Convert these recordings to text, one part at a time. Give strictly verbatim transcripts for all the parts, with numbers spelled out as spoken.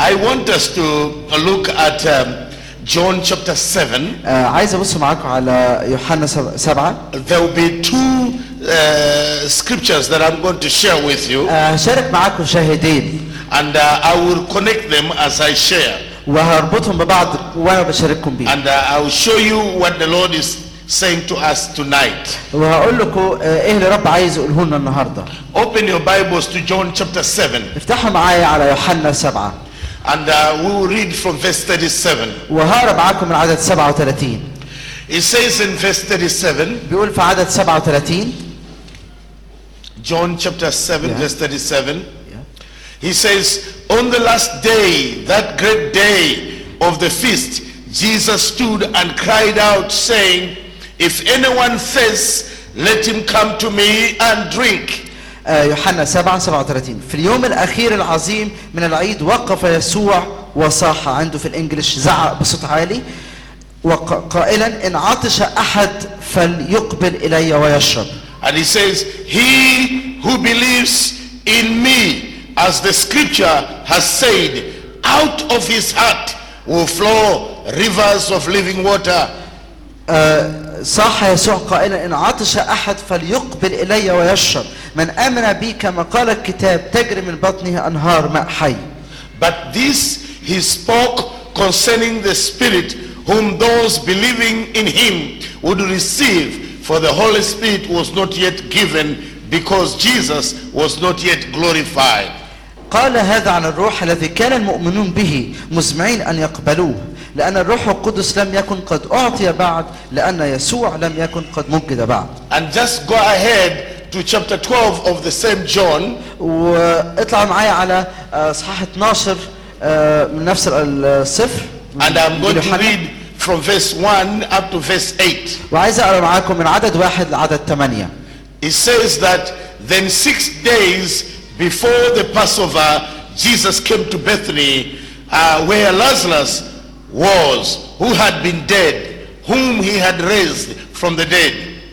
I want us to look at um, John chapter seven. آه عايز ابص معاكم على يوحنا سبعة. There will be two uh, scriptures that I'm going to share with you. آه هشارك معاكم شاهدين. And uh, I will connect them as I share. وهربطهم ببعض وانا بشارككم بيه. And uh, I will show you what the Lord is saying to us tonight. وهقول لكم ايه اللي رب عايز يقوله لنا النهارده. Open your Bibles to John chapter seven. افتحوا معايا على يوحنا سبعة. And uh, we will read from verse thirty-seven. وهقرا معاكم من عدد سبعة وثلاثين. It says in verse thirty-seven. بيقول في عدد سبعة وثلاثين. John chapter seven, yeah. verse thirty-seven. Yeah. He says, on the last day, that great day of the feast, Jesus stood and cried out, saying, if anyone thirsts, let him come to me and drink. يوحنا سبعة سبعة وثلاثين. في اليوم الأخير العظيم من العيد وقف يسوع وصاح، عنده في الإنجليش زعق بصوت عالي وقائلا إن عطش أحد فليقبل إلي ويشرب. And he says, he who believes in me, as the scripture has said, out of his heart will flow rivers of living water. صاح يسوع قائلا إن عطش أحد فليقبل إلي ويشرب، من آمن بي كما قال الكتاب تجري من بطنه أنهار ماء حي. But this he spoke concerning the Spirit, whom those believing in him would receive, for the Holy Spirit was not yet given, because Jesus was not yet glorified. قال هذا عن الروح الذي كان المؤمنون به مزمعين أن يقبلوه، لأن الروح القدس لم يكن قد أعطي بعد، لأن يسوع لم يكن قد مجد بعد. And just go ahead to chapter twelve of the same John. واطلع معايا على اصحاح اثناشر من نفس السفر. And I'm going to read from verse one up to verse eight. وعايز اقرا معاكم من عدد واحد لعدد ثمانية. It says that then six days before the Passover, Jesus came to Bethany, uh, where Lazarus was, who had been dead, whom he had raised from the dead.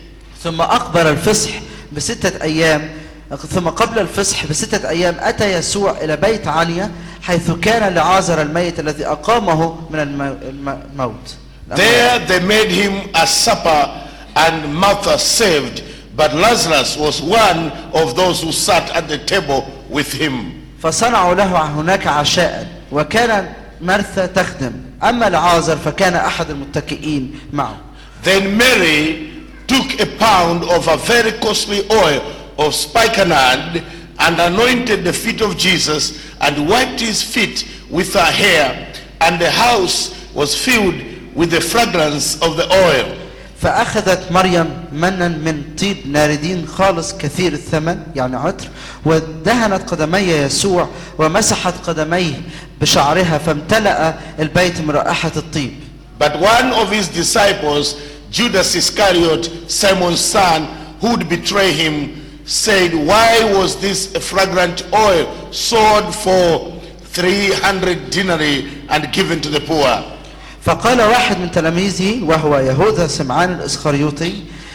ثم أقبل الفصح بستة أيام ثم قبل الفصح بستة أيام أتى يسوع إلى بيت عنيا حيث كان لعازر الميت الذي أقامه من الموت. There they made him a supper, and Martha served, but Lazarus was one of those who sat at the table with him. فصنعوا له هناك عشاء وكان مرثا تخدم، أما لعازر فكان أحد المتكئين معه. Then Mary took a pound of a very costly oil of spikenard and anointed the feet of Jesus and wiped his feet with her hair, and the house was filled with the fragrance of the oil. فأخذت مريم منا من طيب ناردين خالص كثير الثمن يعني عطر، ودهنت قدمي يسوع ومسحت قدميه بشعرها فامتلأ البيت من رائحة الطيب. But one of his disciples, Judas Iscariot, Simon's son, who would betray him, said, why was this fragrant oil sold for three hundred denarii and given to the poor? فقال واحد من تلاميذه وهو يهوذا سمعان الإسخريوطي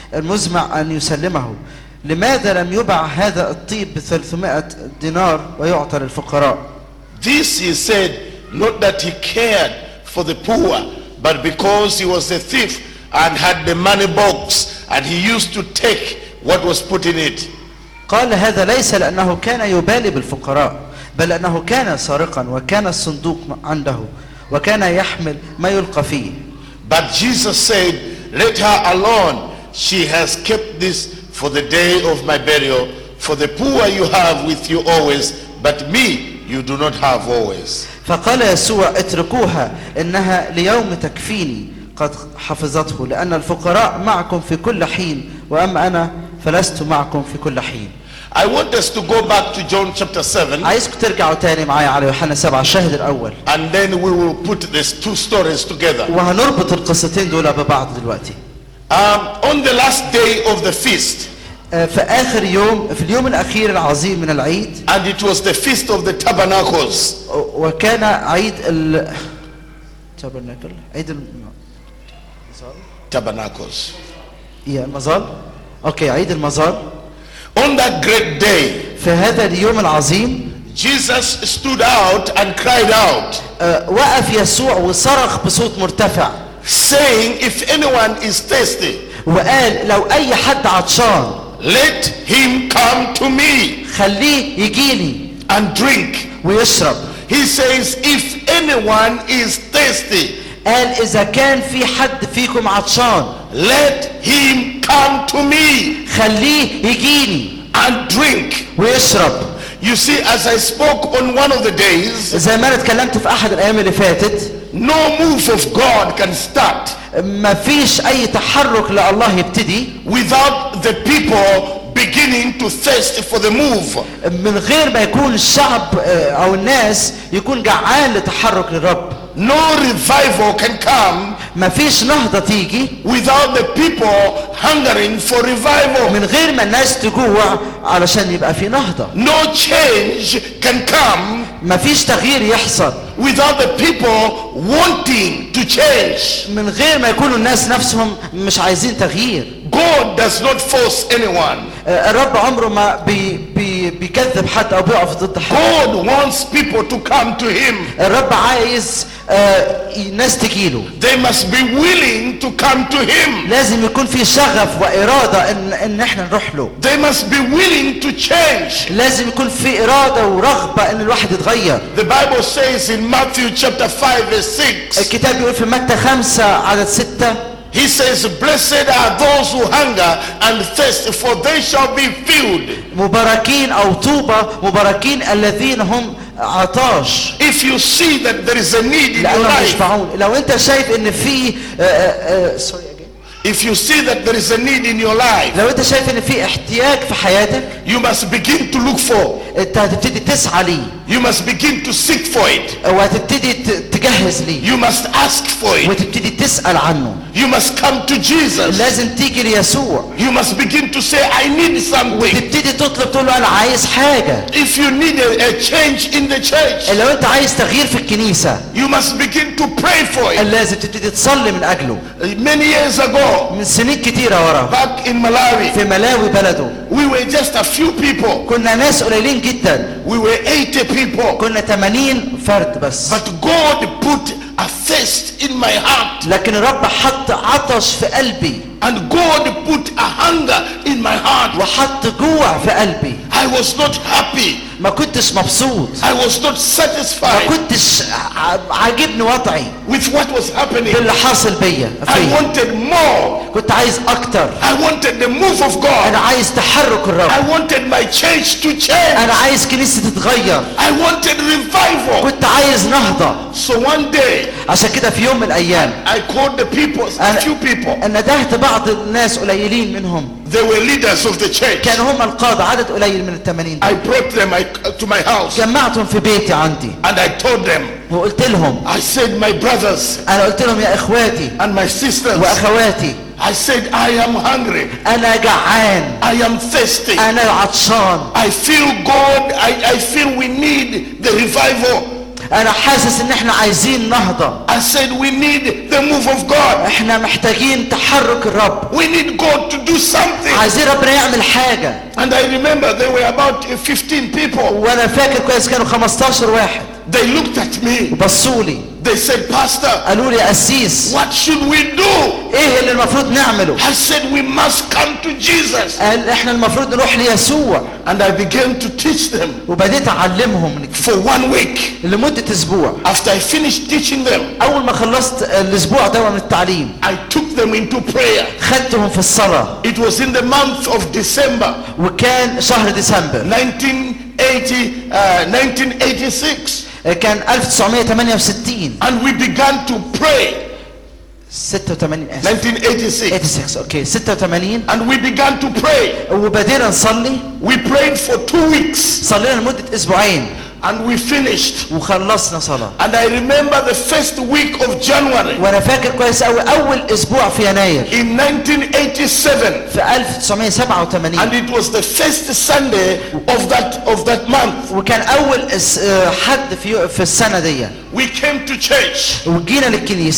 المزمع أن يسلمه، لماذا لم يباع هذا الطيب بثلاثمائة دينار ويعطى للفقراء؟ This he said, not that he cared for the poor, but because he was a thief and had the money box, and he used to take what was put in it. قال هذا ليس لأنه كان يبالي بالفقراء، بل لأنه كان سارقا وكان الصندوق عنده وكان يحمل ما يلقى فيه. But Jesus said, let her alone. She has kept this for the day of my burial. For the poor you have with you always, but me you do not have always. فقال يسوع اتركوها إنها ليوم تكفيني قد حفظته، لأن الفقراء معكم في كل حين وأما أنا فلست معكم في كل حين. I want us to go back to John chapter seven. عايزكم ترجعوا تاني معايا على يوحنا سبعة الشاهد الأول. And then we will put these two stories together. وهنربط القصتين دول ببعض دلوقتي. Um, on the last day of the feast. في آخر يوم في اليوم الأخير العظيم من العيد. And it was the feast of the tabernacles. وكان عيد ال tabernacle عيد المظال. Tabernacles. يا المظال. أوكي عيد المظال. On that great day, في هذا اليوم العظيم, Jesus stood out and cried out, آه، وقف يسوع وصرخ بصوت مرتفع saying, if anyone is thirsty, وقال لو اي حد عطشان let him come to me خليه يجيلي and drink. ويشرب. He says, if anyone is thirsty, قال اذا كان في حد فيكم عطشان let him come to me خليه يجيلي and drink. ويشرب. You see, as I spoke on one of the days, زي ما انا اتكلمت في احد الايام اللي فاتت، no move of God can start ما فيش اي تحرك لله يبتدي without the people beginning to thirst for the move. من غير ما يكون الشعب آه، او الناس يكون جعان لتحرك للرب. No revival can come ما فيش نهضة تيجي without the people hungering for revival. من غير ما الناس تجوع علشان يبقى في نهضة. No change can come ما فيش تغيير يحصل without the people wanting to change. من غير ما يكونوا الناس نفسهم مش عايزين تغيير. God does not force anyone. آه، الرب عمره ما بي بي بيكذب حد او بيقف ضد حد. God wants people to come to him. الرب عايز آه، الناس تجيله. They must be willing to come to him. لازم يكون في شغف وإرادة ان ان احنا نروح له. They must be willing to change. لازم يكون في إرادة ورغبة ان الواحد يتغير. The Bible says in Matthew chapter five verse six, الكتاب بيقول في متى خمسة عدد ستة، he says, blessed are those who hunger and thirst, for they shall be filled. مباركين او طوبى مباركين الذين هم عطاش If you see that there is a need in your لأنهم life, يشبعون. لو انت شايف ان في آه، آه، آه، sorry again. if you see that there is a need in your life, لو انت شايف ان في احتياج في حياتك you must begin to look for, انت هتبتدي تسعى ليه you must begin to seek for it, وهتبتدي ت- تجهز ليه you must ask for it, وتبتدي تسأل عنه. you must come to Jesus, لازم تيجي ليسوع you must begin to say, I need something. وتبتدي تطلب تقول له انا عايز حاجة. If you need a, a change in the church, لو انت عايز تغيير في الكنيسة you must begin to pray for it. لازم تبتدي تصلي من اجله. Many years ago, من سنين كتيرة ورا back in Malawi, في ملاوي بلده we were just a few people. كنا ناس قليلين جدا، We were eighty people. كنا ثمانين فرد بس، But God put a thirst in my heart. لكن الرب حط عطش في قلبي And God put a hunger in my heart. وحط جوع في قلبي. I was not happy. ما كنتش مبسوط، I was not ما satisfied كنتش ع- عاجبني وضعي with what was happening. باللي حاصل بيا I فيا. wanted more. كنت عايز اكتر، I wanted the move of انا God. عايز تحرك I الرب، wanted my church to change. انا عايز كنيستي تتغير، I wanted revival. كنت عايز نهضة. So one day, عشان كده في يوم من الايام I called the people, a انا few people. ندهت بعض الناس قليلين منهم، They were leaders of the church. كانوا هم القادة، عدد قليل من الثمانين I دول. brought them I- to my house جمعتهم في بيتي عندي and I told them, وقلت لهم، I said, my brothers انا قلت لهم يا اخواتي and my sisters, واخواتي I said, I am hungry. انا جعان، I am thirsty. انا عطشان، I feel God. I, I feel we need the revival. انا حاسس ان احنا عايزين نهضة، I said we need the move of God. احنا محتاجين تحرك الرب، We need God to do something. عايزين ربنا يعمل حاجة. And I remember there were about fifteen people. وانا فاكر كويس كانوا خمستاشر واحد They looked at me. وبصوا لي They said, Pastor, قالوا لي يا قسيس what should we do? ايه اللي المفروض نعمله؟ I said we must come to Jesus. قال احنا المفروض نروح ليسوع. And I began to teach them وبديت اعلمهم for one week. لمدة اسبوع. After I finished teaching them, اول ما خلصت الاسبوع ده من التعليم I took them into prayer. خدتهم في الصلاة، It was in the month of December وكان شهر ديسمبر nineteen eighty, uh, nineteen eighty-six, كان ألف وتسعمائة وثمانية وستين and we began to pray. ستة وثمانين اسف nineteen eighty-six, ستة وثمانين اوكي ستة وثمانين and we began to pray. وبدينا نصلي. We prayed for two weeks, صلينا لمدة اسبوعين and we finished. وخلصنا صلاة. And I remember the first week of January وانا فاكر كويس قوي اول اسبوع في يناير in nineteen eighty-seven, في ألف وتسعمائة وسبعة وثمانين، and it was the first Sunday of that of that month. وكان اول اس- آه، حد في في السنة دي We came to church. وجينا للكنيسة.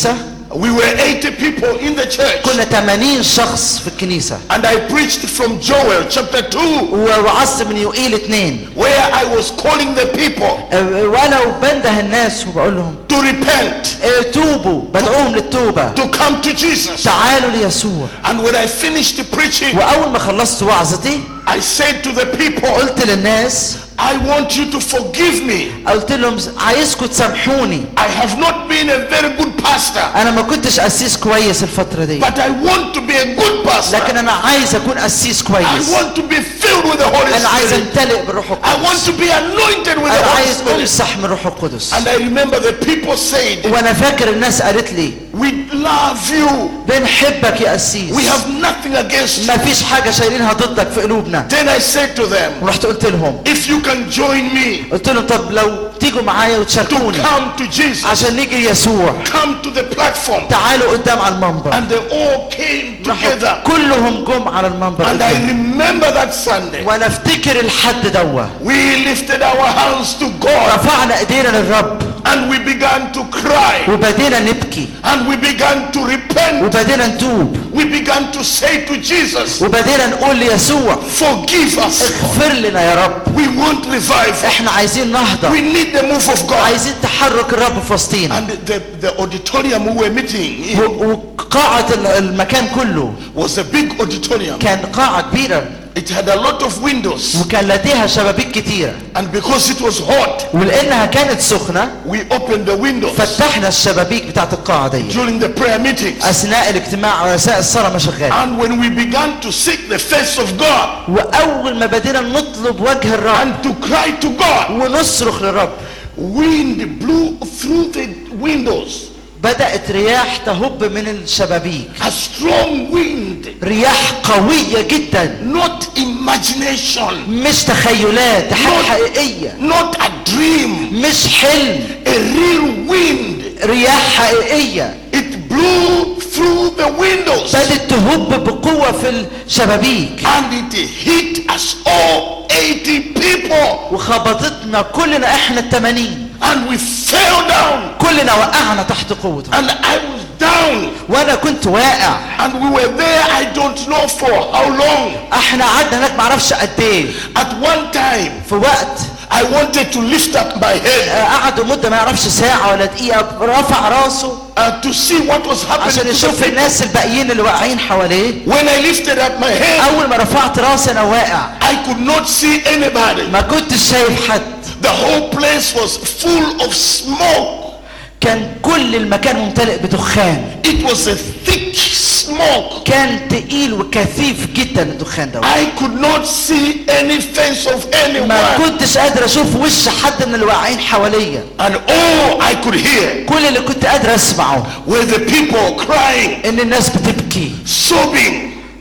We were eighty people in the church. كنا ثمانين شخص في الكنيسة. And I preached from Joel chapter two. ووعظت من يوئيل اثنين. Where I was calling the people. وانا وبنده الناس وبقول لهم. To repent. توبوا، بدعوهم للتوبة. To come to Jesus. تعالوا ليسوع. And when I finished preaching. وأول ما خلصت وعظتي. I said to the people. قلت للناس. I want you to forgive me. قلت لهم عايزكم تسامحوني. I have not been a very good pastor. أنا ما كنتش قسيس كويس الفترة دي. But I want to be a good pastor. لكن أنا عايز أكون قسيس كويس. I want to be filled with the Holy Spirit. أنا عايز أمتلئ بالروح القدس. I want to be anointed with the أنا Holy عايز Spirit. أمسح من الروح القدس. And I remember the people said. وأنا فاكر الناس قالت لي. We love you. بنحبك يا قسيس. We have nothing against you. ما فيش حاجة شايلينها ضدك في قلوبنا. Then I said to them. ورحت قلت لهم. If you can join me. قلت لهم طب لو تيجوا معايا وتشاركوني. To come to Jesus. عشان نيجي يسوع. Come to the platform. تعالوا قدام على المنبر. And they all came together. كلهم جم على المنبر. And I remember that Sunday. وانا افتكر الحد دوا. We lifted our hands to God. رفعنا ايدينا للرب. And we began to cry. وبدينا نبكي. And we began to repent. وبدينا نتوب. We began to say to Jesus. وبدينا نقول ليسوع. Forgive us. اغفر لنا يا رب. We want revival. احنا عايزين نهضة. We need the move of God. عايزين تحرك الرب في وسطينا. And the, the auditorium we were meeting in وقاعة المكان كله was a big auditorium. كان قاعة كبيرة. It had a lot of windows. وكان لديها شبابيك كتيرة. And because it was hot. ولأنها كانت سخنة. We opened the windows. فتحنا الشبابيك بتاعت القاعة دي. During the prayer meetings. أثناء الاجتماع ورساء الصلاة ما شغال. And when we began to seek the face of God. وأول ما بدينا نطلب وجه الرب. And to cry to God. ونصرخ للرب. Wind blew through the windows. بدأت رياح تهب من الشبابيك. A strong wind. رياح قوية جدا. Not imagination. مش تخيلات، دي حاجة حقيقية. Not a dream. مش حلم. A real wind. رياح حقيقية. It blew through the windows. بدأت تهب بقوة في الشبابيك. And it hit us all eighty people. وخبطتنا كلنا احنا الثمانين. And we fell down. كلنا وقعنا تحت قوتها. And I was down. وانا كنت واقع. And we were there I don't know for how long. احنا قعدنا هناك معرفش قد ايه. At one time. في وقت. I wanted to lift up my head. قعدوا مدة ما يعرفش ساعة ولا دقيقة رفع راسه. Uh, to see what was happening. عشان يشوف الناس الباقيين اللي واقعين حواليه. When I lifted up my head. أول ما رفعت راسي أنا واقع. I could not see anybody. ما كنتش شايف حد. The whole place was full of smoke. كان كل المكان ممتلئ بدخان. It was a thick smoke. كان تقيل وكثيف جدا الدخان ده. I could not see any face of anyone. ما كنتش قادر اشوف وش حد من اللي واقعين حواليا. And all I could hear. كل اللي كنت قادر اسمعه. were the people crying. ان الناس بتبكي. Sobbing.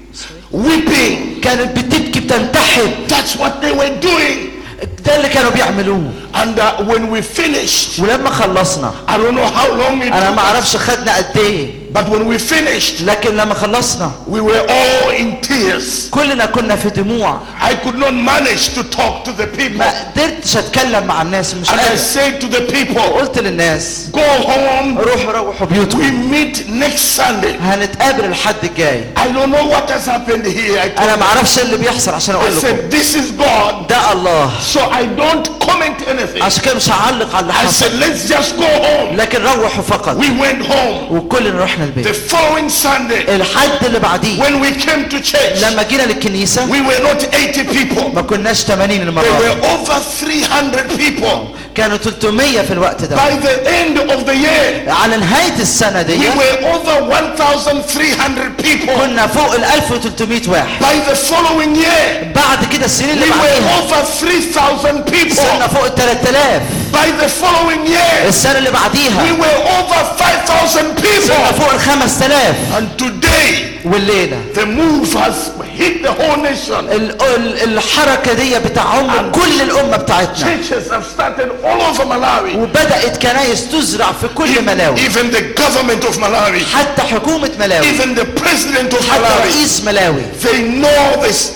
Weeping. كانت بتبكي بتنتحب. That's what they were doing. ده اللي كانوا بيعملوه. And uh, when we finished. ولما خلصنا. I don't know how long it انا took. ما اعرفش خدنا قد ايه. But when we finished. لكن لما خلصنا. We were all in tears. كلنا كنا في دموع. I could not manage to talk to the people. ما قدرتش اتكلم مع الناس مش And I قادر. said to the people. قلت للناس. Go home. روحوا روحوا We بيوتكم. meet next Sunday. هنتقابل الحد الجاي. I don't know what has happened here. I, انا ما اعرفش اللي بيحصل عشان I اقول لكم. said this is God. ده الله. So I don't comment anything. عشان كده مش هعلق على اللي I حصل. said let's just go home. لكن روحوا فقط. We went home. وكلنا رحنا The البيت. following Sunday. الحد اللي بعديه. When we came to church. لما جينا للكنيسة. We were not eighty people. ما كناش ثمانين There المرة. were over three hundred people. كانوا ثلاثمية في الوقت ده. By the end of the year. على نهاية السنة دي. We were over one thousand three hundred people. كنا فوق ال ألف وثلاثمية واحد. By the following year. بعد كده السنين اللي We were بعديها. over three thousand people. صرنا فوق ال ثلاثة آلاف. By the following year. السنة اللي بعديها. We were over five thousand people. صرنا فوق ال خمسة آلاف. And today. والليلة. The move has hit the whole nation. ال ال الحركة دي بتعم كل الأمة بتاعتنا. Churches have started all over Malawi. وبدأت كنايس تزرع في كل ملاوي. Even the government of Malawi. حتى حكومة ملاوي. Even the president of حتى Malawi. رئيس ملاوي. They know this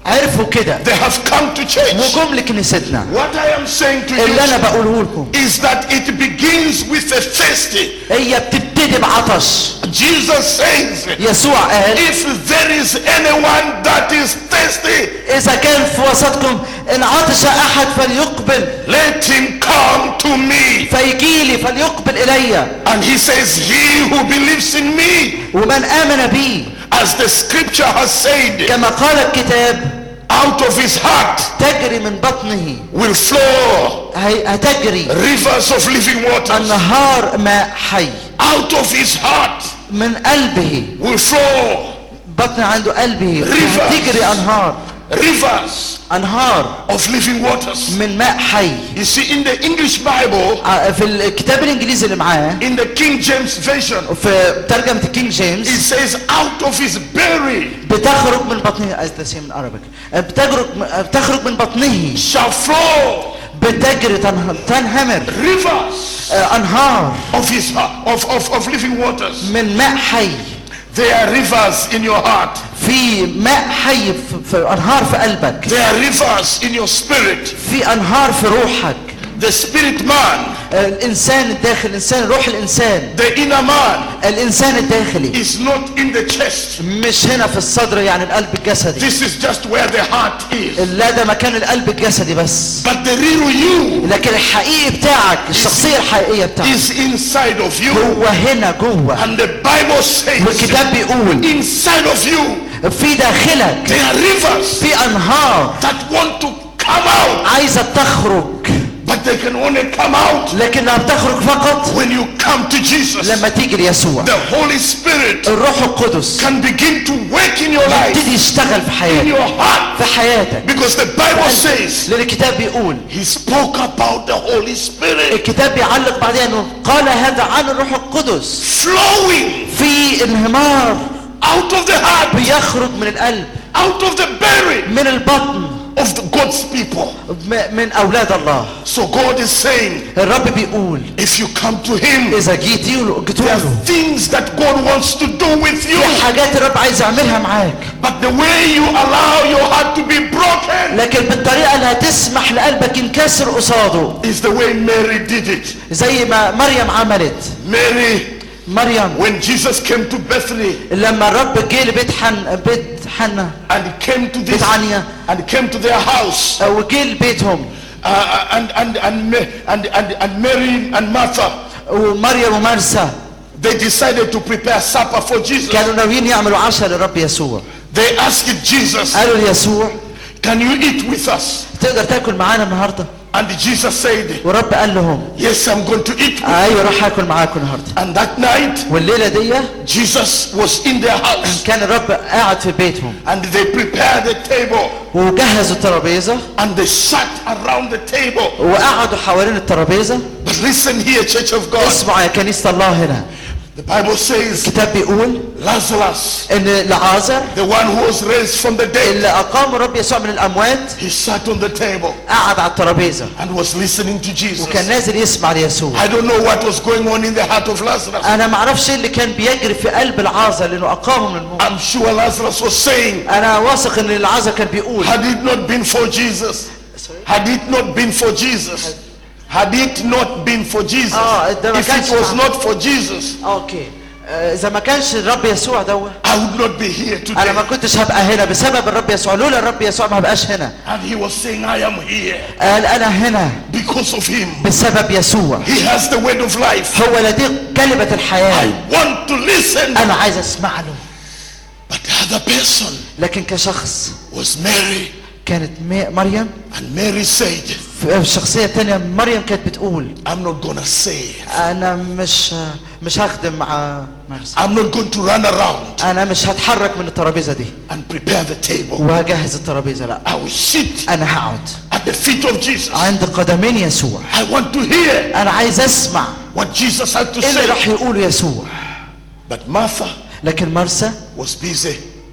عرفوا كده They have come to church. وجم لكنيستنا. What I am saying to اللي انا you بقوله لكم is that it begins with a thirsty. هي بتبتدي بعطش. Jesus says, يسوع قال if there is anyone that is thirsty, اذا كان في وسطكم ان عطش احد فليقبل let him come to me. فيجيلي فليقبل الي. And he says, he who believes in me, ومن امن بي as the scripture has said, كما قال الكتاب out of his heart تجري من بطنه will flow هي- هتجري rivers of living waters. النهار ماء حي. Out of his heart من قلبه will flow بطن عنده قلبه Rivers. هتجري انهار rivers انهار of living waters. من ماء حي. You see, in the English Bible, ع- في الكتاب الانجليزي اللي معاه in the King James Version, في ترجمة الكينج it جيمس says out of his belly بتخرج من بطنه as the same in Arabic بتخرج بتخرج من بطنه shall flow بتجري تنه- تنهمر rivers آه، انهار of his heart, of, of, of living waters. من ماء حي. There are rivers in your heart. في ماء حي في, في انهار في قلبك. There are rivers in your spirit. في انهار في روحك. The spirit man, آه، الانسان الداخل الانسان روح الانسان the inner man, الانسان الداخلي is not in the chest. مش هنا في الصدر يعني القلب الجسدي. This is just where the heart is. لا ده مكان القلب الجسدي بس. But the real you لكن الحقيقي بتاعك الشخصية الحقيقية بتاعك is inside of you. هو هنا جوه. And the Bible says, والكتاب بيقول inside of you, في داخلك there are rivers في انهار that want to come out. عايزة تخرج But they can only come out لكنها بتخرج فقط when you come to Jesus. لما تيجي ليسوع. The Holy Spirit الروح القدس can begin to work in your life, يبتدي يشتغل في in حياتك your heart. في حياتك. Because the Bible says, لأن الكتاب بيقول he spoke about the Holy Spirit الكتاب بيعلق بعدين انه قال هذا عن الروح القدس flowing في انهمار out of the heart, بيخرج من القلب out of the belly من البطن of the God's people. م- من اولاد الله. So God is saying, الرب بيقول if you come to him, اذا جيتي له جيتوا there are له things that God wants to do with you. في حاجات الرب عايز يعملها معاك. But the way you allow your heart to be broken لكن بالطريقه اللي هتسمح لقلبك ينكسر قصاده is the way Mary did it. زي ما مريم عملت. Mary, مريم when Jesus came to Bethany لما الرب جه لبيت حن بيت حنا and he came to this بيت عنيا and came to their house, وجه لبيتهم uh, and, and, and, Ma- and, and, and Mary and Martha, ومريم ومرسى they decided to prepare supper for Jesus. كانوا ناويين يعملوا عشاء للرب يسوع. They asked Jesus, قالوا ليسوع can you eat with us? تقدر تاكل معانا النهارده؟ And Jesus said, والرب قال لهم yes, I'm going to eat with you. ايوه راح اكل معاكم النهارده. And that night, والليله دي Jesus was in their house كان الرب قاعد في بيتهم and they prepared the table وجهزوا الترابيزه and they sat around the table. وقعدوا حوالين الترابيزه. But listen here, Church of God. اسمع يا كنيسه الله هنا The Bible says الكتاب بيقول Lazarus, ان لعازر the one who was raised from the dead, اللي اقام الرب يسوع من الاموات he sat on the table قعد على الترابيزه and was listening to Jesus. وكان نازل يسمع ليسوع. I don't know what was going on in the heart of Lazarus. انا ما اعرفش ايه اللي كان بيجري في قلب العازر لانه اقامه من الموت. I'm sure Lazarus was saying, انا واثق ان العازر كان بيقول had it not been for Jesus, had it not been for Jesus, had it not been for Jesus, آه، ده ما if it كانش was مع- not for Jesus, اوكي آه، اذا ما كانش الرب يسوع دوت I would not be here انا ما today. كنتش هبقى هنا بسبب الرب يسوع. لولا الرب يسوع ما هبقاش هنا. And he was saying, I am here قال انا هنا because of him. بسبب يسوع. He has the word of life. هو لديه كلمة الحياة. I want to listen. انا عايز اسمع له. But the other person لكن كشخص was Mary. كانت مي- مريم. And Mary said, في الشخصية الثانية مريم كانت بتقول I'm not gonna say. انا مش مش هخدم مع مرسى. I'm not going to run around انا مش هتحرك من الترابيزة دي and prepare the table. وهجهز الترابيزة. لا I will sit انا هقعد at the feet of Jesus. عند قدمين يسوع. I want to hear انا عايز اسمع what Jesus had to ايه اللي say. راح يقوله يسوع. But Martha لكن مرسى was busy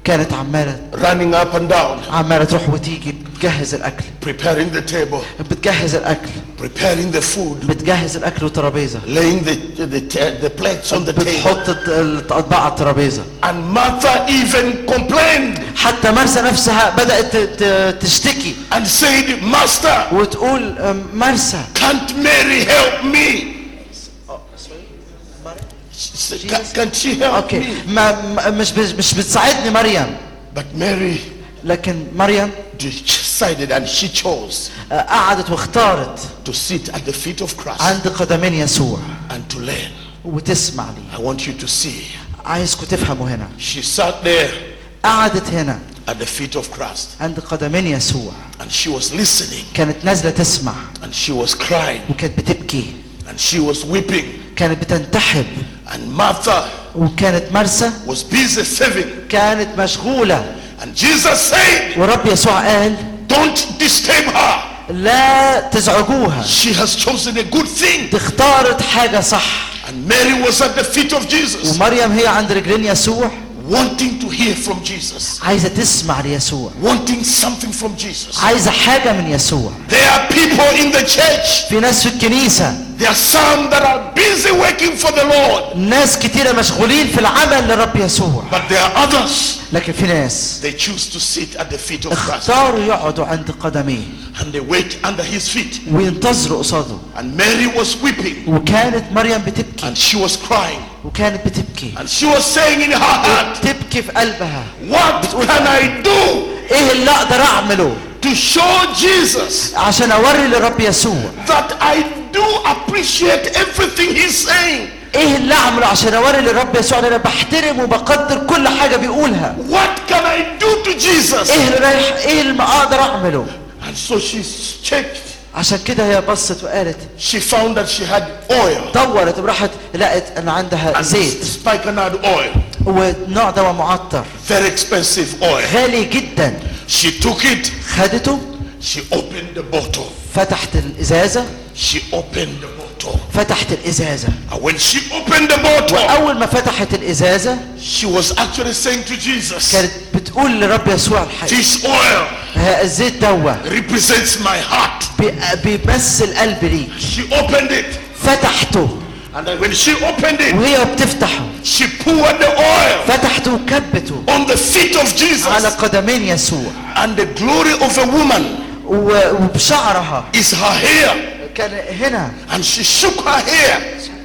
كانت عمالة running up and down, عمالة تروح وتيجي بتجهز الأكل، preparing the table, بتجهز الأكل، preparing the food, بتجهز الأكل والترابيزة، laying the, the, the plates on the table. بتحط الأطباق على الترابيزة. And Martha even complained حتى مرسى نفسها بدأت ت- ت- تشتكي and said, Master, وتقول أم، مرسى can't Mary help me? She said, "Can- Can't she help اوكي me? ما ما- مش مش مش بتساعدني مريم، But Mary لكن مريم decided and she chose آه، قعدت واختارت to sit at the feet of Christ عند قدمين يسوع and to learn. وتسمع لي. I want you to see. عايزكم تفهموا هنا، She sat there قعدت هنا at the feet of Christ عند قدمين يسوع، and she was listening كانت نازلة تسمع and she was crying وكانت بتبكي، and she was weeping. كانت بتنتحب، And Martha وكانت مرسى was busy serving. كانت مشغولة. And Jesus said, ورب يسوع قال don't disturb her. لا تزعجوها، She has chosen a good thing. دي اختارت حاجة صح. And Mary was at the feet of Jesus, ومريم هي عند رجلين يسوع wanting to hear from Jesus, عايزة تسمع ليسوع، wanting something from Jesus. عايزة حاجة من يسوع. There are people in the church, في ناس في الكنيسة، there are some that are busy working for the Lord, ناس كتيرة مشغولين في العمل لرب يسوع، but there are others, لكن في ناس they choose to sit at the feet of Christ اختاروا يقعدوا عند قدميه and they wait under his feet. وينتظروا قصاده. And Mary was weeping وكانت مريم بتبكي، and she was crying وكانت بتبكي and she was saying in her heart, تبكي في قلبها، what can I do ايه اللي اقدر اعمله to show Jesus عشان اوري لرب يسوع؟ that I do appreciate everything he's saying? ايه اللي اعمله عشان اوري لرب يسوع ان انا بحترم وبقدر كل حاجة بيقولها؟ What can I do to Jesus? ايه اللي رايح، ايه اللي اقدر اعمله؟ And so she checked. عشان كده هي بصت وقالت، She found that she had oil دورت وراحت لقت ان عندها and زيت، spikenard oil, ونوع دواء معطر very expensive oil. غالي جدا. She took it, خدته، she opened the bottle. فتحت الازازة، She opened the bottle. فتحت الازازة. And when she opened the bottle, واول ما فتحت الازازة she was actually saying to Jesus, كانت بتقول لرب يسوع الحقيقة، this oil ها الزيت دوا represents my heart. بي- بيمثل قلبي ليك. She opened it. فتحته، And then when she opened it, وهي بتفتحه she poured the oil فتحته وكبته on the feet of على Jesus. قدمين يسوع. And the glory of a woman و- وبشعرها is her hair. كان هنا And she shook her hair.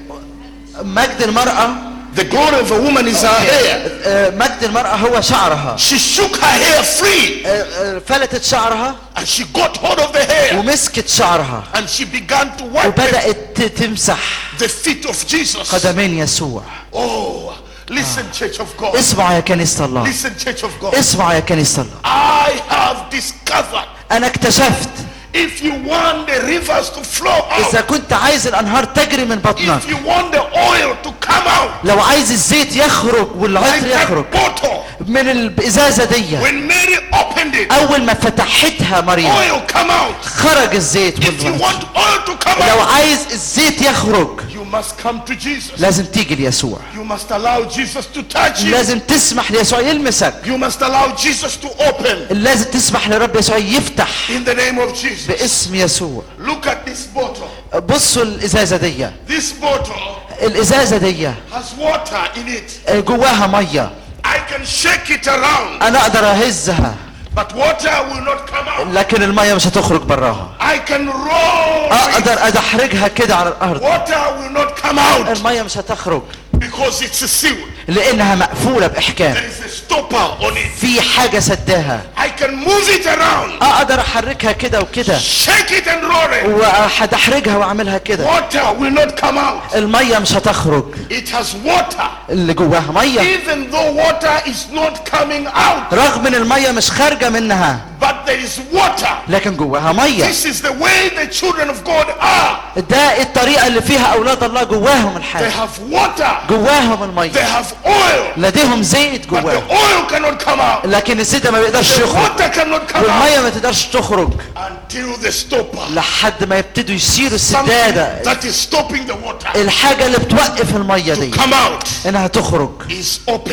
مجد المرأة. The glory of a woman is her hair. آه، مجد المرأة هو شعرها. She shook her hair free. آه، آه، فلتت شعرها And she got hold of the hair. ومسكت شعرها And she began to wipe the, وبدأت ت- تمسح the feet of Jesus. قدمين يسوع. Oh, listen, Church of God. اسمعوا يا كنيسة الله، Listen, Church of God. اسمعوا يا كنيسة الله. I have discovered أنا اكتشفت if you want the rivers to flow إذا out, كنت عايز الأنهار تجري من بطنك، if you want the oil to come out, لو عايز الزيت يخرج like والعطر يخرج that bottle, من الإزازة دي، when Mary opened it, أول ما فتحتها مريم oil come out. خرج الزيت If you والعطر. want oil to come لو out, عايز الزيت يخرج you must come to Jesus. لازم تيجي ليسوع، You must allow Jesus to touch you. لازم تسمح ليسوع يلمسك، You must allow Jesus to open لازم تسمح لرب يسوع يفتح in the name of Jesus. باسم يسوع. Look at this bottle. بصوا الإزازة دي، This bottle الإزازة دي has water in it. جواها مية، I can shake it around, أنا أقدر أهزها but water will not come out. لكن المية مش هتخرج براها. I can roll it. أقدر أدحرجها كده على الأرض، Water will not come out المية مش هتخرج because it's sealed. لأنها مقفولة There بإحكام، is a stopper on it. في حاجة سداها. I can move it around, أقدر أحركها كده وكده shake it and roll it. وهدحرجها وأعملها كده، Water will not come out. المية مش هتخرج، It has water. اللي جواها مية، Even though water is not coming out, رغم إن المية مش خارجة منها but there is water. لكن جواها مية. This is the way the children of God are. ده الطريقة اللي فيها أولاد الله جواهم They الحاجة، have water. جواهم They المية، have oil. لديهم زيت But the جواهم، oil cannot come out. لكن الزيت ده ما بيقدرش The يخرج water cannot come out والمية ما تقدرش تخرج until the stopper, لحد ما يبتدوا يشيلوا something السدادة، that is stopping the water الحاجة اللي بتوقف المية to دي come out, انها تخرج is opened.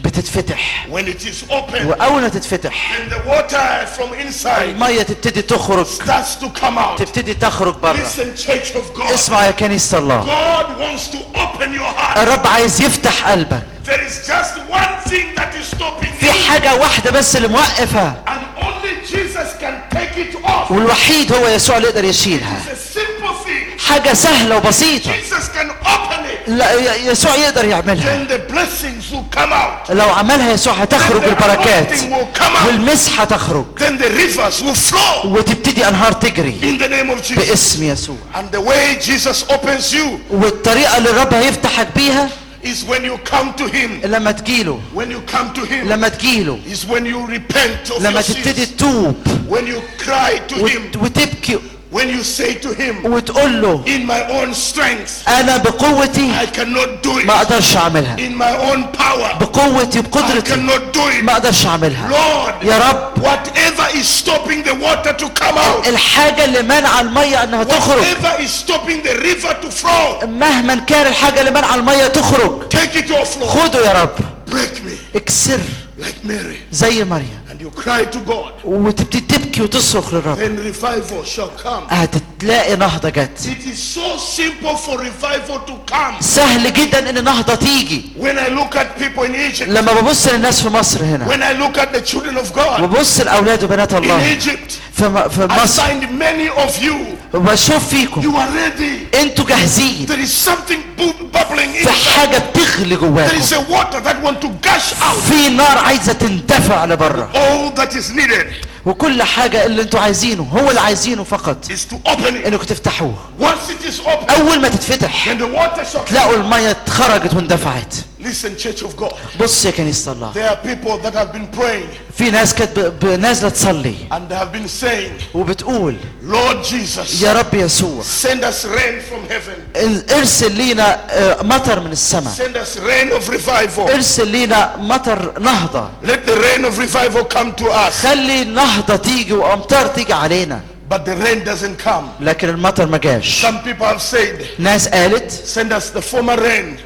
بتتفتح. When it is open, واول ما تتفتح then the water from inside المية تبتدي تخرج، starts to come out. تبتدي تخرج بره. Listen, church of God. اسمع يا كنيسة الله، God wants to open your heart. الرب عايز يفتح قلبك. There is just one thing that is stopping في you. حاجة واحدة بس اللي موقفها، And only Jesus can take it off. والوحيد هو يسوع اللي يقدر يشيلها. It's a simple thing. حاجة سهلة وبسيطة، Jesus can open it. لا ي- يسوع يقدر يعملها. Then the blessings will come out. لو عملها يسوع هتخرج Then the البركات anointing will come out. والمسحة تخرج Then the rivers will flow. وتبتدي أنهار تجري In the name of Jesus. باسم يسوع. And the way Jesus opens you والطريقة اللي الرب هيفتحك بيها is when you come to him. لما تجيله، When you come to him لما تجيله، is when you repent of لما your تبتدي sins. تتوب When you cry to him. وت- وتبكي When you say to him, وتقول له in my own strength, أنا بقوتي I cannot do ما it. أقدرش أعملها، In my own power, بقوتي I بقدرتي cannot do it. ما أقدرش أعملها. Lord, يا رب whatever is stopping the water to come out, الحاجة اللي منع المية أنها تخرج، whatever is stopping the river to flow, مهما كان الحاجة اللي منع المية تخرج، take it off, Lord. خده يا رب، Break me اكسر like Mary. زي مريم، And you cry to God. وتبتدي تبكي وتصرخ للرب، Then revival shall come. هتلاقي نهضة جت. It is so simple for revival to come. سهل جدا ان نهضة تيجي. When I look at people in Egypt, لما ببص للناس في مصر هنا، when I look at the children of God وببص لأولاد وبنات in الله Egypt, في م- في I مصر، find many of you, وبشوف فيكم you are ready. انتوا جاهزين، There is something bu- bubbling في inside. حاجة بتغلي There جواكم، is a water that want to gush out. في نار عايزة تندفع لبره، All that is needed وكل حاجة اللي انتوا عايزينه هو اللي عايزينه فقط is to open it. انكم تفتحوه. Once it is open, اول ما تتفتح then the water shall come. تلاقوا المية خرجت واندفعت. Listen, church of God. بص يا كنيسة الله، There are people that have been praying في ناس كانت ب- ب- نازلة تصلي and they have been saying, وبتقول Lord Jesus, يا رب يسوع send us rain from heaven. ارسل لينا آه، مطر من السماء، Send us rain of revival. ارسل لينا مطر نهضة، Let the rain of revival come to us. خلي النهضة تيجي وامطار تيجي علينا. But the rain doesn't come. لكن المطر ما جاش. Some people have said, ناس قالت send us the former rain.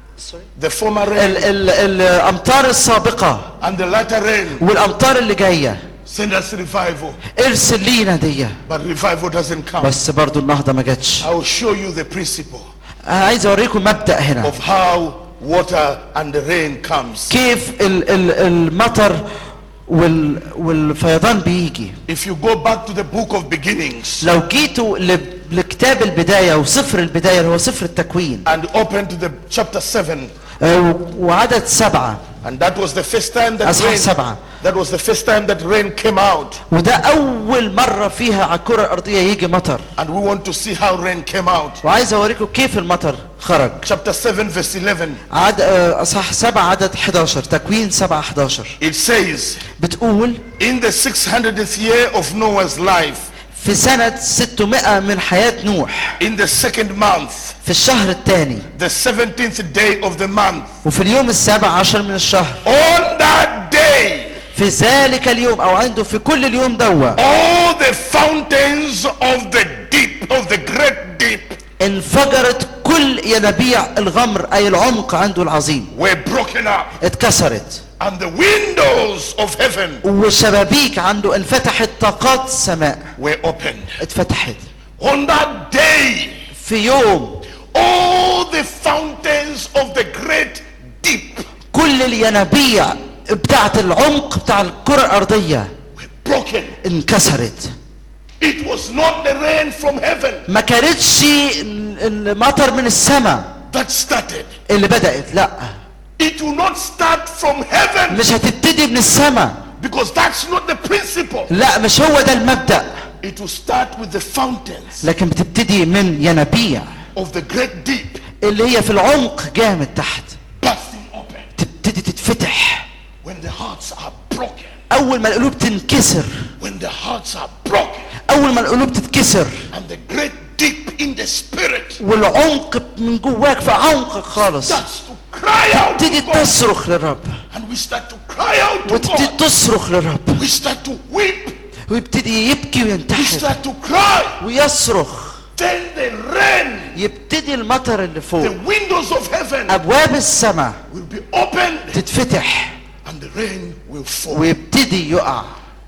The former rain ال ال الامطار السابقة and the latter rain. والامطار اللي جاية Send us revival. ارسل لينا دي، But revival doesn't come. بس برضو النهضة ما جاتش. I will show you the principle انا عايز اوريكم مبدأ هنا of how water and the rain comes. كيف ال ال المطر وال والفيضان بيجي. If you go back to the book of beginnings لو جيتوا ل- لكتاب البداية وسفر البداية اللي هو سفر التكوين، and open to the chapter seven, آه، وعدد سبعة، and that was the first time that أصحاح rain, سبعة، that was the first time that rain came out, وده أول مرة فيها على الكرة الأرضية يجي مطر، and we want to see how rain came out. وعايز أوريكم كيف المطر خرج. Chapter seven verse eleven, عد آه، أصحاح سبعة عدد حداشر، تكوين سبعة حداشر، it says, بتقول in the six hundredth year of Noah's life, في سنة ستمائة من حياة نوح، in the second month, في الشهر الثاني، the seventeenth day of the month, وفي اليوم السابع عشر من الشهر، on that day, في ذلك اليوم أو عنده في كل اليوم دوا، all the fountains of the deep, of the great deep, انفجرت كل ينابيع الغمر أي العمق عنده العظيم، were broken up, اتكسرت، and the windows of heaven والشبابيك عنده انفتحت، طاقات السماء were opened. اتفتحت. On that day, في يوم all the fountains of the great deep كل الينابيع بتاعت العمق بتاع الكرة الأرضية were broken. انكسرت. It was not the rain from heaven ما كانتش المطر من السماء that started. اللي بدأت، لا، It will not start from heaven مش هتبتدي من السماء، because that's not the principle. لا مش هو ده المبدأ، It will start with the fountains لكن بتبتدي من ينابيع of the great deep اللي هي في العمق جامد تحت، bursting open تبتدي تتفتح. when the hearts are broken. أول ما القلوب تنكسر، When the hearts are broken أول ما القلوب تتكسر and the great deep in the spirit والعمق من جواك في عمقك خالص starts to cry out تبتدي to God, تصرخ للرب، and we start to cry out to وتبتدي God. تصرخ للرب، We start to weep. ويبتدي يبكي We وينتحر start to cry. ويصرخ. Then the rain, يبتدي المطر اللي the فوق، windows of heaven أبواب السماء will be opened, تتفتح and the rain will fall. ويبتدي يقع.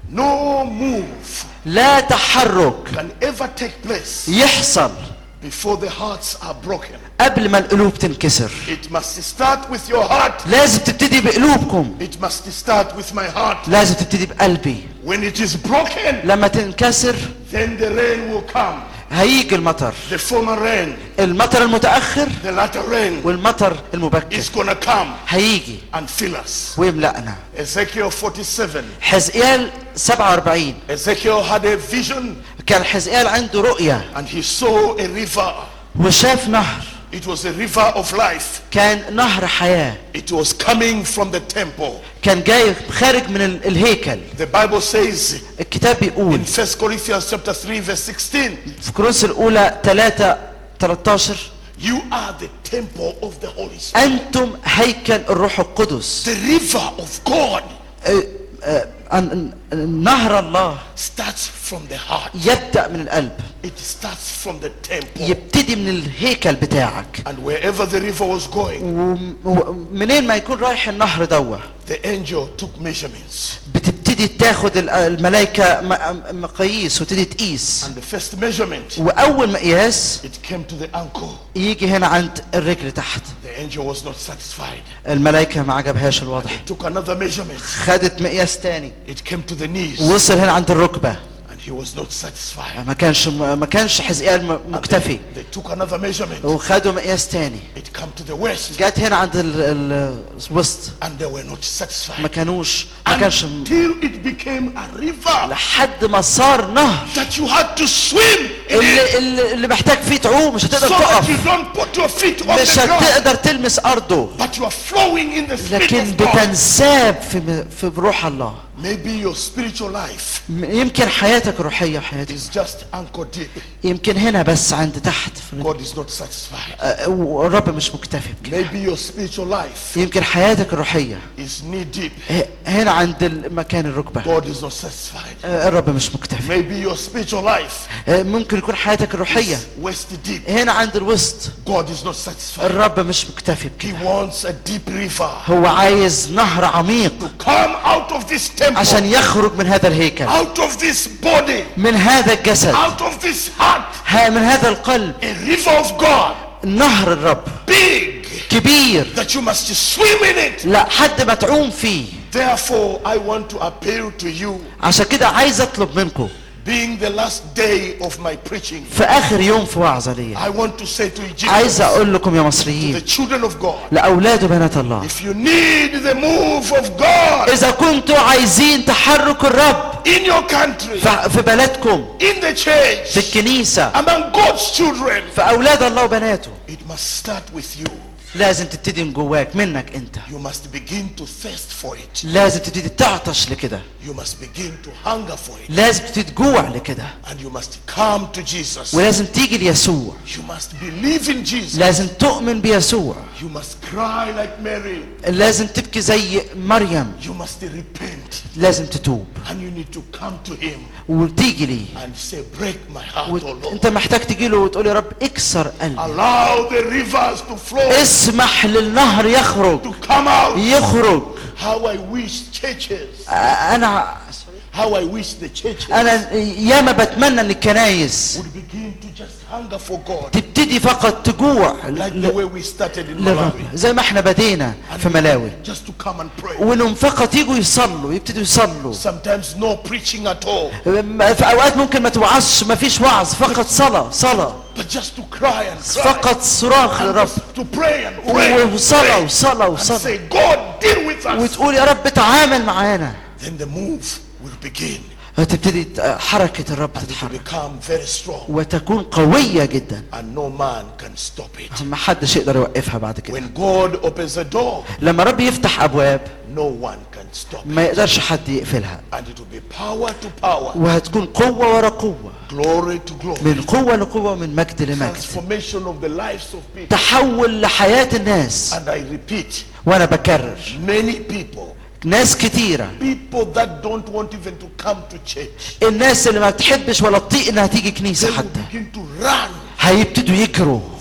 No move لا تحرك can ever take place يحصل before the hearts are broken. قبل ما القلوب تنكسر. It must start with your heart. لازم تبتدي بقلوبكم. It must start with my heart. لازم تبتدي بقلبي. When it is broken, لما تنكسر then the rain will come. هيجي المطر. The former rain, المطر المتأخر the latter rain والمطر المبكر is gonna come هيجي and fill us. ويملأنا. Ezekiel forty-seven. حزقيال سبعة وأربعين Ezekiel had a vision كان حزقيال عنده رؤية and he saw a river. وشاف نهر. It was a river of life. كان نهر حياة. It was coming from the temple. كان جاي خارج من ال- الهيكل. The Bible says الكتاب بيقول in First Corinthians chapter three verse sixteen, في كورنثوس الأولى ثلاثة ثلاثة عشر you are the temple of the Holy Spirit. أنتم هيكل الروح القدس. The river of God آه، آه، أن- أن- نهر الله starts from the heart. يبدأ من القلب. It starts from the temple. يبتدي من الهيكل بتاعك. And wherever the river was going, وم- ومنين ما يكون رايح النهر دوه the angel took measurements. بتبتدي تاخد ال- الملائكة م- مقاييس وتبتدي تقيس. And the first measurement, وأول مقياس it came to the ankle. يجي هنا عند الرجل تحت. The angel was not satisfied. الملائكة ما عجبهاش الوضع. Took another measurement. خدت مقياس تاني It came to the knees. ووصل هنا عند الركبة. And he was not satisfied. ما كانش ما كانش حزقيال م- And مكتفي. They, they took another measurement. وخدوا مقياس تاني. It came to the waist. جت هنا عند ال- ال- الوسط. And they were not ما satisfied. كانوش ما كانش Until it became a river لحد ما صار نهر that you had to swim in it. اللي, اللي, اللي محتاج فيه تعوم مش هتقدر So that تقف. you don't put your feet on مش the ground. هتقدر تلمس أرضه. But you are flowing in the spirit لكن of God. بتنساب في في بروح الله. Maybe your spiritual life يمكن حياتك الروحية وحياتك is just ankle deep. يمكن هنا بس عند تحت. God is not satisfied. أه، والرب مش مكتفي بكده. Maybe your spiritual life يمكن حياتك الروحية is knee deep. ه- هنا عند المكان الركبة. God is not satisfied. أه، الرب مش مكتفي. Maybe your spiritual life أه، ممكن يكون حياتك الروحية is waist deep. هنا عند الوسط. God is not satisfied. الرب مش مكتفي He بكده. wants a deep river هو عايز نهر عميق come out of this temple, عشان يخرج من هذا الهيكل، out of this body, من هذا الجسد، out of this heart. ها- من هذا القلب. A river of God, نهر الرب big, كبير that you must swim in it. لا حد ما تعوم فيه. Therefore, I want to appeal to you, عشان كده عايز اطلب منكم being the last day of my preaching. في اخر يوم في وعظة ليا، I want to say to Egyptians, عايز اقول لكم يا the مصريين، children of God, لاولاد وبنات الله، if you need the move of God اذا كنتوا عايزين تحرك الرب in your country, ف- في بلدكم، in the في church, الكنيسة، among God's children, في اولاد الله وبناته، it must start with you. لازم تبتدي من جواك، منك انت. You must begin to thirst for it. لازم تبتدي تعطش لكده، You must begin to hunger for it. لازم تبتدي تجوع لكده، And you must come to Jesus. ولازم تيجي ليسوع، You must believe in Jesus. لازم تؤمن بيسوع، You must cry like Mary. لازم تبكي زي مريم، You must repent. لازم تتوب And you need to come to him وتيجي ليه. and say, break my heart, O Lord. وانت محتاج تجي له وتقول يا رب اكسر قلبي، Allow the rivers to flow, اسمح للنهر يخرج to come out. يخرج. How I wish churches, انا how I wish the churches انا ياما بتمنى ان الكنايس would begin to just hunger for God, تبتدي فقط تجوع like the way we started in للرب Malawi. زي ما احنا بدينا في ملاوي، Just to come and pray. وانهم فقط يجوا يصلوا، يبتدوا يصلوا. Sometimes no preaching at all, في اوقات ممكن ما توعظش، ما فيش وعظ، فقط صلاة صلاة، but just to cry and cry. فقط صراخ And للرب just to pray and pray, and وصلاة pray وصلاة and وصلاة، say, God, deal with us. وتقول يا رب تعامل معانا. Then the move will begin وتبتدي حركة الرب and it will تتحرك become very strong, وتكون قوية جدا، and no man can stop it. ما حدش يقدر يوقفها بعد كده. When God opens a door, لما رب يفتح ابواب no one can stop ما it. يقدرش حد يقفلها، And it will be power to power, وهتكون قوة ورا قوة، glory to glory, من قوة لقوة، من مجد لمجد، transformation of the lives of people. تحول لحياة الناس. And I repeat, وانا بكرر، many people, ناس كتيرة، people that don't want even to come to church, الناس اللي ما تحبش ولا تطيق انها تيجي they كنيسة will حتى، begin to run. هيبتدوا يجروا، They will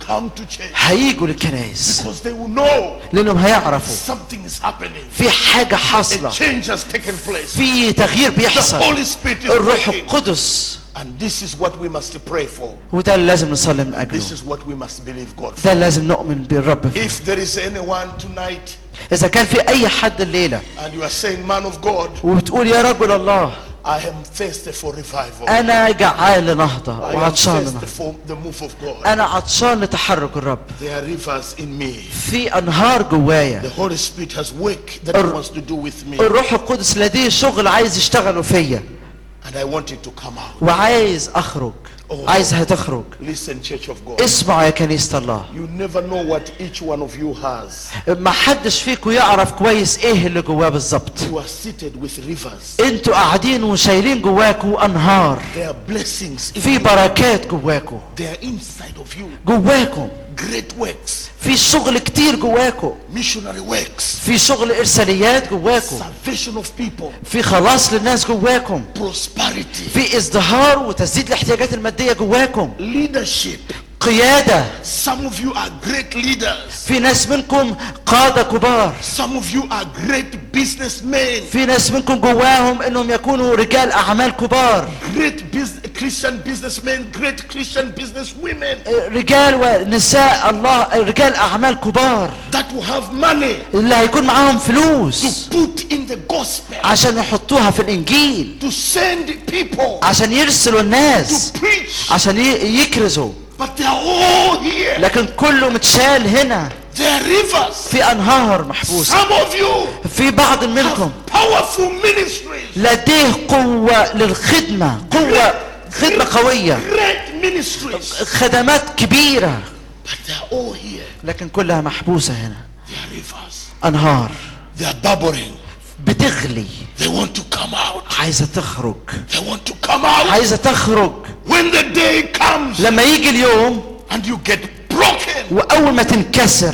come to church هيجوا للكنائس because they will know لانهم هيعرفوا something is happening. في حاجة A حاصلة، change has taken place. في تغيير The بيحصل. Holy Spirit is الروح working. القدس، And this is what we must pray for. وده اللي لازم نصلي من This اجله، is what we must believe God for. ده اللي لازم نؤمن بالرب فيه. If there is anyone tonight اذا كان في اي حد الليلة and you are saying, man of God, وبتقول يا رجل الله I am thirsty for revival. انا جعان لنهضة I am وعطشان thirsty لنهضة، for the move of God. انا عطشان لتحرك الرب. There are rivers in me. في انهار جوايا، The Holy Spirit has work that He الر- wants to do with me. الروح القدس لديه شغل عايز يشتغله فيا، And I want it to come out. وعايز اخرج، عايزها تخرج. Listen, Church of God. اسمعوا يا كنيسة الله، You never know what each one of you has. ما حدش فيكم يعرف كويس ايه اللي جواه بالظبط. You are seated with rivers. انتوا قاعدين وشايلين جواكوا انهار، There are blessings in في you. بركات جواكوا، They are inside of you. جواكم Great works. في شغل كتير جواكوا، Missionary works. في شغل ارساليات جواكوا، Salvation of people. في خلاص للناس جواكم، Prosperity. في ازدهار وتسديد الاحتياجات المادية جواكم، Leadership. قيادة. Some of you are great leaders. في ناس منكم قادة كبار، Some of you are great businessmen. في ناس منكم جواهم انهم يكونوا رجال اعمال كبار، Great bus- Christian businessmen, great Christian businesswomen رجال ونساء الله، رجال اعمال كبار that will have money اللي هيكون معاهم فلوس to put in the gospel, عشان يحطوها في الانجيل، to send people, عشان يرسلوا الناس، to preach. عشان ي- يكرزوا. But they are all here. لكن كله متشال هنا، They are rivers. في انهار محبوسة. Some of you في بعض منكم have powerful ministries. لديه قوة للخدمة، قوة خدمة قوية، Great ministries. خدمات كبيرة، But they are all here. لكن كلها محبوسة هنا. They are rivers. انهار They are bubbling. بتغلي، They want to come out. عايزة تخرج، They want to come out. عايزة تخرج. When the day comes لما يجي اليوم and you get broken, واول ما تنكسر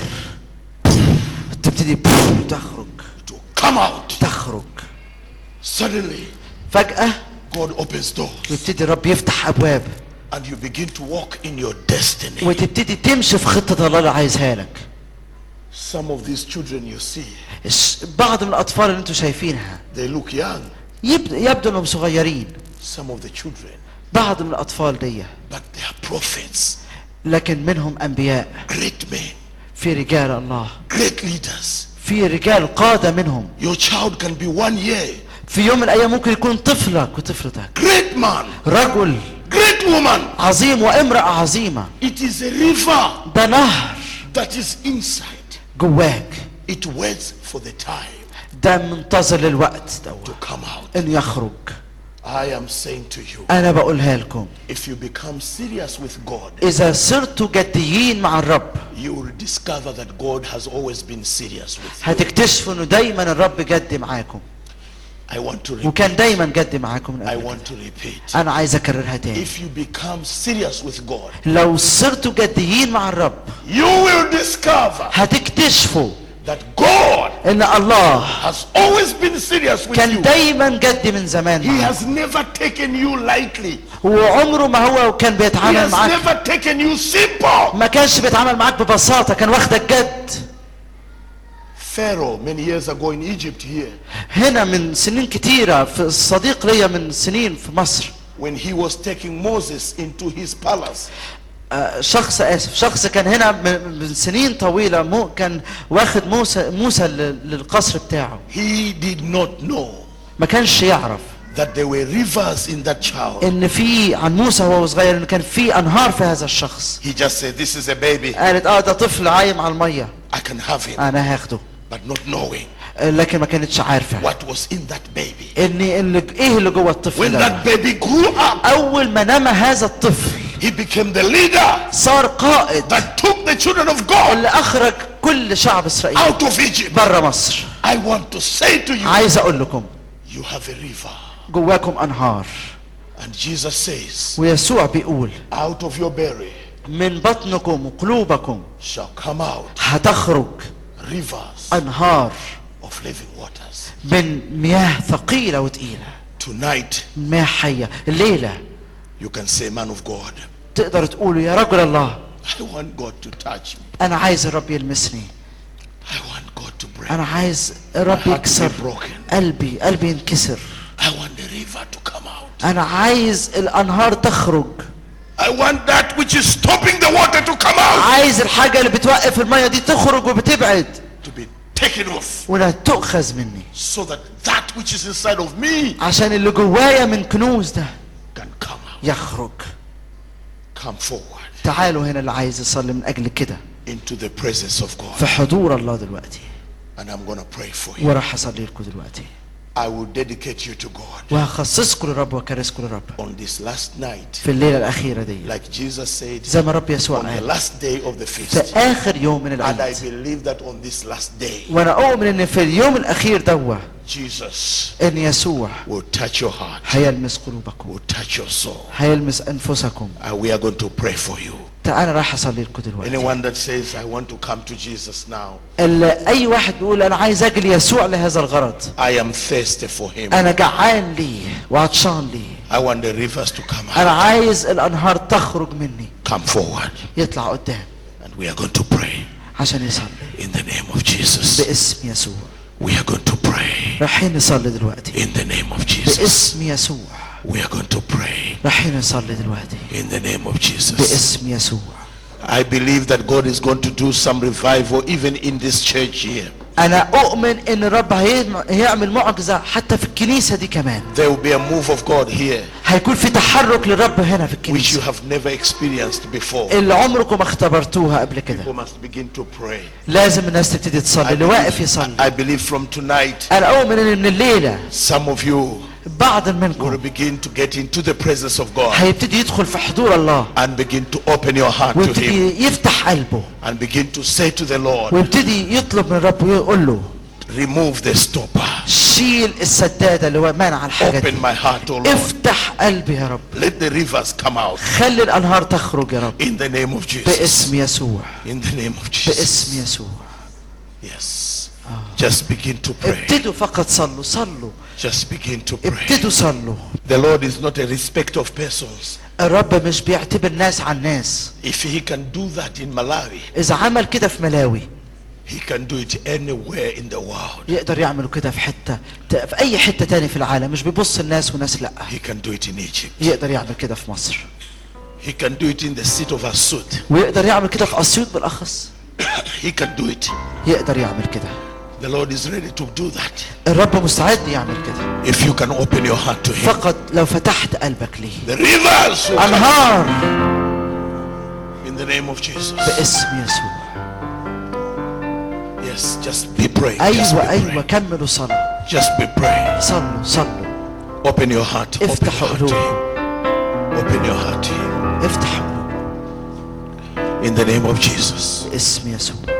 تبتدي تخرج، to come out. تخرج. Suddenly, فجأة God opens doors يبتدي الرب يفتح ابواب، and you begin to walk in your destiny. وتبتدي تمشي في خطة الله اللي عايزها لك. Some of these children you see, الش- بعض من الاطفال اللي انتوا شايفينها they look young. يبدو, يبدو انهم صغيرين، Some of the children, بعض من الاطفال دي، but they are prophets, لكن منهم انبياء، great men, في رجال الله، great leaders. في رجال قادة منهم. Your child can be one year, في يوم من الايام ممكن يكون طفلك وطفلتك great man, رجل great woman. عظيم وامرأة عظيمة. It is a river ده نهر that is inside. جواك، It waits for the time ده منتظر للوقت to ده come out. انه يخرج. I am saying to you, انا بقولها لكم، if you become serious with God, اذا صرتوا جديين مع الرب you will discover that God has always been serious with you. هتكتشفوا انه دايما الرب جدي معاكم، I want to repeat. وكان دايما جدي معاكم من I قبل. want to repeat. انا عايز اكررها تاني، If you become serious with God, لو صرتوا جديين مع الرب you will discover هتكتشفوا that God ان الله has always been serious with كان you. دايما جدي من زمان He معاك، has never taken you lightly. وعمره ما هو كان He بيتعامل has معاك، never taken you simple. ما كانش بيتعامل معاك ببساطة، كان واخدك جد. Pharaoh, many years ago in Egypt here, هنا من سنين كتيرة، في الصديق ليا من سنين في مصر، when he was taking Moses into his palace, آه، شخص اسف شخص كان هنا من من سنين طويلة، مو كان واخد موسى موسى لل- للقصر بتاعه، he did not know ما كانش يعرف that there were rivers in that child. ان في عن موسى وهو صغير ان كان في انهار في هذا الشخص. He just said, this is a baby, قالت اه ده طفل عايم على المية، I can have him. انا هاخده، But not knowing آه، لكن ما كانتش عارفة what was in that baby. ان اللي ايه اللي جوه الطفل When ده. that baby grew up, اول ما نما هذا الطفل he became the leader صار قائد that took the children of God اللي اخرج كل شعب اسرائيل out of Egypt. بره مصر. I want to say to you, عايز اقول لكم you have a river. جواكم انهار، And Jesus says, ويسوع بيقول out of your belly من بطنكم وقلوبكم shall come out هتخرج rivers انهار of living waters. من مياه ثقيلة وتقيلة، Tonight, مياه حية. الليلة you can say, man of God, تقدر تقولوا يا رجل الله I want God to touch me. انا عايز الرب يلمسني. I want God to break. انا عايز My الرب heart to يكسر be broken. قلبي، قلبي ينكسر. I want the river to come out. انا عايز الانهار تخرج. I want that which is stopping the water to come out. عايز الحاجة اللي بتوقف المية دي تخرج وبتبعد To be taken off. ولا تؤخذ مني، So that that which is inside of me عشان اللي جوايا من كنوز ده can come out. يخرج. Come forward تعالوا هنا اللي عايز يصلي من اجل كده into the presence of God. في حضور الله دلوقتي، And I'm going to pray for you. وراح اصلي لكم دلوقتي I will dedicate you to God وهخصصكم للرب وكرسكم للرب on this last night. في الليلة الأخيرة دي، Like Jesus said, زي ما الرب يسوع on the قال last day of the في feast. آخر يوم من And I العيد. believe that on this last day, وأنا أؤمن إن في اليوم الأخير دوا Jesus إن يسوع will touch your heart, هيلمس قلوبكم، will touch your soul. هيلمس أنفسكم. And we are going to pray for you. أنا راح أصلي لكم دلوقتي. Anyone that says, I want to come to Jesus now, ال- أي واحد بيقول أنا عايز أجي ليسوع لهذا الغرض، I am thirsty for him. أنا جعان ليه وعطشان ليه، I want the rivers to come أنا out. عايز الأنهار تخرج مني، Come forward. يطلع قدام And we are going to pray عشان يصلي in the name of Jesus. باسم يسوع. We are going to pray رايحين نصلي دلوقتي in the name of Jesus. باسم يسوع. We are going to pray رايحين نصلي دلوقتي in the name of Jesus. باسم يسوع. I believe that God is going to do some revival even in this church here. أنا أؤمن إن الرب هيعم- هيعمل معجزة حتى في الكنيسة دي كمان. There will be a move of God here هيكون في تحرك للرب هنا في which you الكنيسة have never experienced before. اللي عمركم ما اختبرتوها قبل كده. People must begin to pray. لازم الناس تبتدي I تصلي، اللي واقف believe, يصلي. I believe from tonight, أنا أؤمن إن من الليلة some of you بعض will منكم begin to get into the presence of God هيبتدي يدخل في حضور الله and begin to open your heart to Him ويبتدي يفتح قلبه and begin to say to the Lord, ويبتدي يطلب من الرب ويقول له remove the stopper. شيل السدادة اللي هو مانع الحاجة Open دي. my heart, O Lord. افتح قلبي يا رب، Let the rivers come out خلي الأنهار تخرج يا رب in the name of Jesus. باسم يسوع، In the name of Jesus. باسم يسوع. Yes. Just begin to pray. ابتدوا فقط صلوا، صلوا Just begin to pray. ابتدوا صلوا. The Lord is not a respect of persons. الرب مش بيعتبر ناس عن ناس. If He can do that in Malawi, إذا عمل كده في ملاوي He can do it anywhere in the world. يقدر يعمله كده في حتة في أي حتة تاني في العالم. مش بيبص الناس وناس لأ، He can do it in Egypt. يقدر يعمل كده في مصر، He can do it in the city of Asud. ويقدر يعمل كده في أسيوط بالأخص. He can do it. يقدر يعمل كده. The Lord is ready to do that. الرب مستعد يعمل كده If you can open your heart to Him. فقط لو فتحت قلبك ليه. The rivers will come أنهار in the name of Jesus. باسم يسوع. Yes, just be praying. Just أيوة be أيوة praying. كملوا صلاة. Just be praying. صلوا صلوا. Open your heart. Open your افتحوا heart to قلوب. Him. Open your heart to Him. افتحوا In the name of Jesus. باسم يسوع.